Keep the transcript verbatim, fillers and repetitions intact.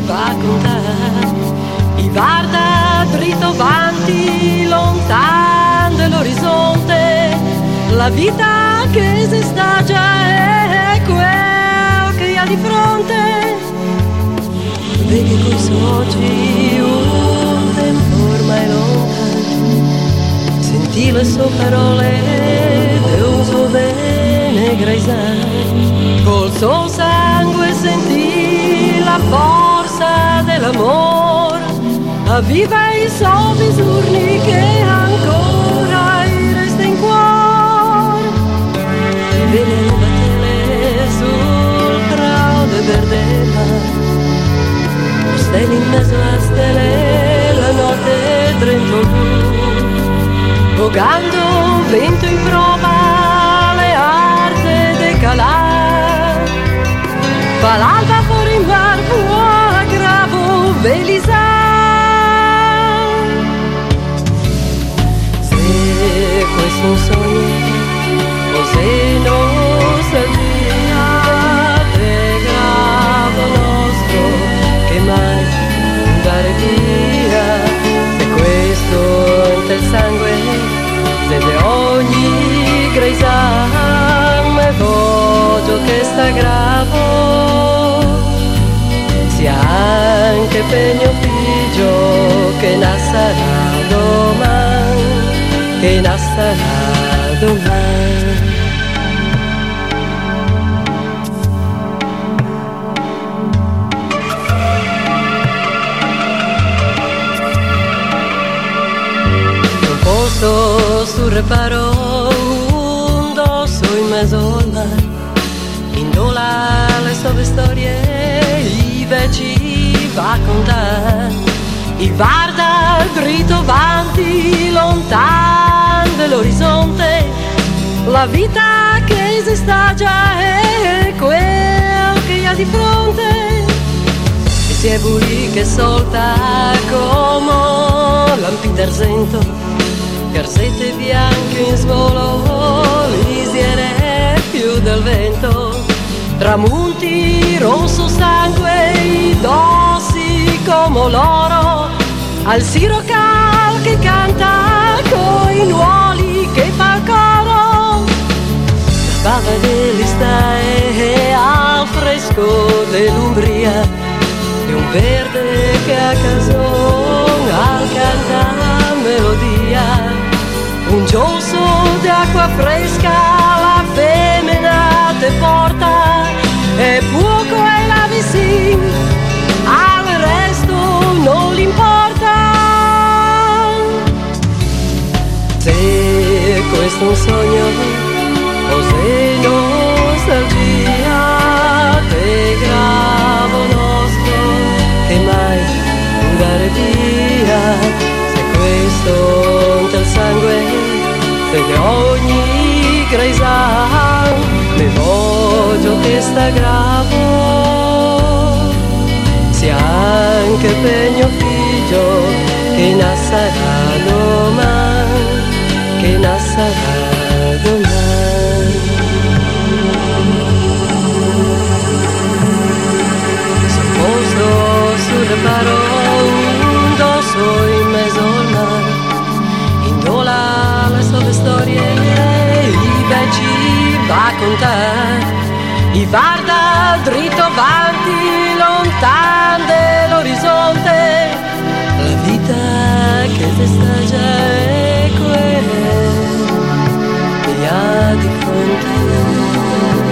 va con te, e guarda dritto avanti, lontan dell'orizzonte, la vita che si sta già è quel che ha di fronte. Vedi coi suoi occhi un tempo ormai lontano, senti le sue parole e un suo bene greisare, col suo sangue senti la forza dell'amore, avviva i suoi bisogni che ancora gli resta in cuore. Vedi le battele sul crowd verdella, stelle in mezzo a stelle, la notte trento blu, vogando vento in prova, le arte decalà, fa l'alba fuori in bar, buona gravo, velisa. Se questo è un sogno, o se nostalgia, te gravo nostro, che mai andare via, se questo è il sangue deve ogni greisam, me voglio che sta gravo sia anche per mio figlio che nascerà domani, che nascerà domani. Sul reparo un dosso in mezzo al mare, indola le sue storie, i veci va con te, e guarda dritto avanti, lontan dell'orizzonte, la vita che si sta già è quel che ha di fronte, e si è bui che solta come lampi d'argento, garzette bianche in svolo, lisiere più del vento, tramunti rosso sangue, i dossi come l'oro, al sirocal che canta coi nuoli che fa il coro, la bava dell'estate al fresco dell'Umbria, e un verde che a caso al canta melodia, un giosso d'acqua fresca la femmina te porta, e poco è la vicina, al resto non l'importa. Se questo è un sogno o se nostalgia, te gravo nostro che mai andare via, questo del sangue deve ogni greisam, me voglio che sta gravo sia anche per mio figlio che nascerà domani, che nascerà domani. Sono posto sul reparo un dosso in mezzo al mare, indola le sue storie, i veci va con te, e guarda dritto avanti, lontan dell'orizzonte, la vita che ti sta già è quella che ha di fronte.